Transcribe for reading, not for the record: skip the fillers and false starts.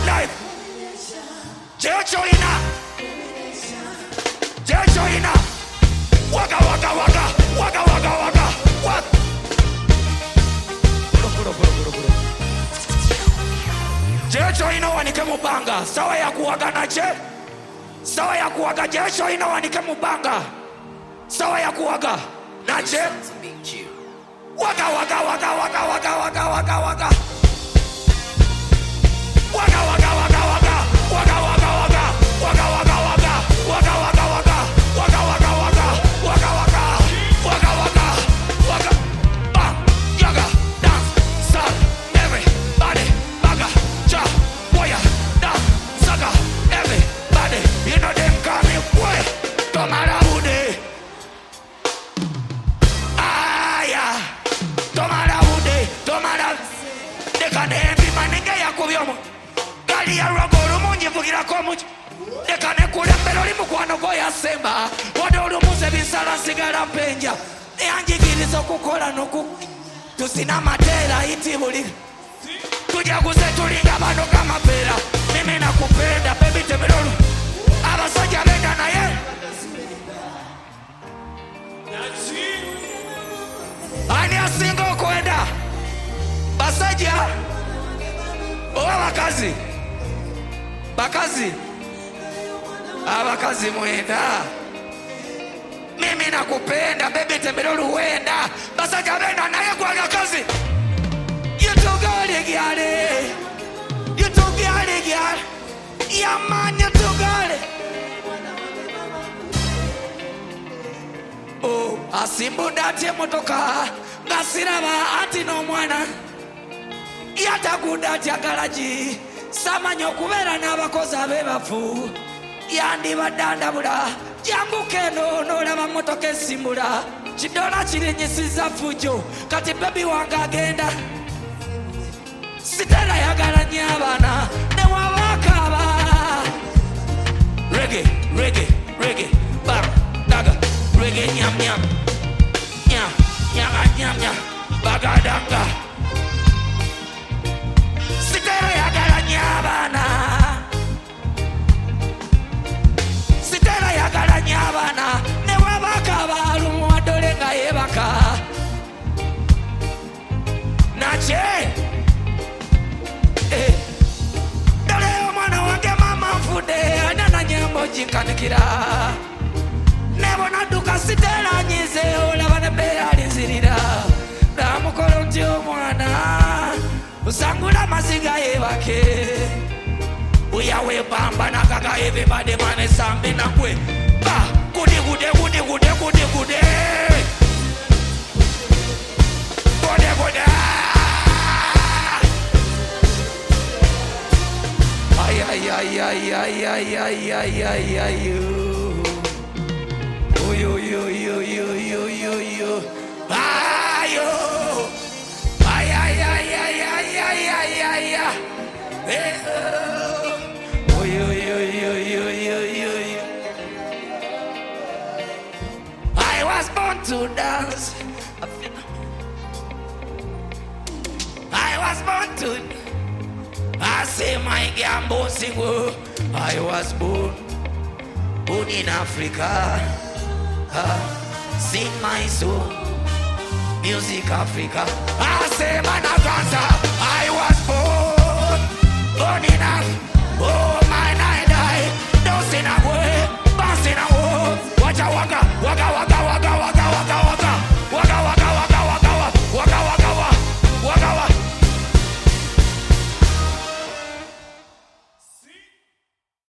life. Jechoina. Jechoina. Waka waka waka. Waka waka waka. Waka. Jechoina wanike mubanga. Sawa ya kuwaga na je. Sawa ya kuwaga. Jechoina wanike mubanga. Sawa ya kuwaga na je. Waka waka waka waka waka waka waka waka. Waka waka waka waka. Waka waka waka. Waka waka waka. Waka waka waka. Waka waka waka. Waka waka. Waka waka. Waka. Bang. Yaga. Dance. Stop. Everybody. Baga. Cha. Boya. Dance. Saga. Everybody. You know them call me boy. Tomara Bude. Aya. Tomara Bude. Tomara. Dekane ebi manenge ya kubyomo. Gali ya rogoro munji vugira ko muji. Dekane kule mbele oli mukwano go ya semba. Wode olumuze bisala sigala penja. Eyanjigiriza okukola noku. Tusina matera iti buli. Tujaguze tulinga bano kama pera. Mimi nakupenda baby temerolu. Abasajja benda naye. Ani asingo kwenda. Basajja. Owa bakazi. Bakazi. Abakazi mwenda. Mimi nakupenda baby tembelolu wenda. Basajja benda naye kwa kazi. You too good gyale. You too gyale gyale. Yeah man you too good. Oh, asimbunda tie motoka. Ngasiraba ati no mwana. Yataguda tia garaji. Samanyo kubera n'abakozi abebafu. Yandi badanda bula. Jangu keno n'olaba motoka esimbula. Kidola kirinyisiza fujo. Kati baby wanga agenda. Sitela yagala nyabana. Ne wabakaba. Reggae, reggae, reggae. Bang, daga. Reggae nyam nyam. Nyam, nyam nyam nyam. Bagadanga. Sitela yagala nyabana. Sitela yagala nyabana. Ne wabakaba lumu adolenga yebaka. Nache. Dale omwana wange mama mfude. Anana nyambo jinkanikira. Nebo naduka sitela nyize. Olaba nebera linzirira. Namukolo nti omwana. Usangula maziga yebake. Uyawe bamba nakaga everybody mane sambe nakwe. Ba gude gude gude gude gude gude. Gude gude. Ay ay ay ay ay ay ay ay ay ay you. Oy oy oy oy oy oy oy oy. Ayo. Ay ay ay ay ay ay ay ay ay. Oy oy oy oy oy oy oy. I was born to dance. I was born to. I say my gambo single. I was born in Africa. Sing my soul. Music Africa. I say man I can't.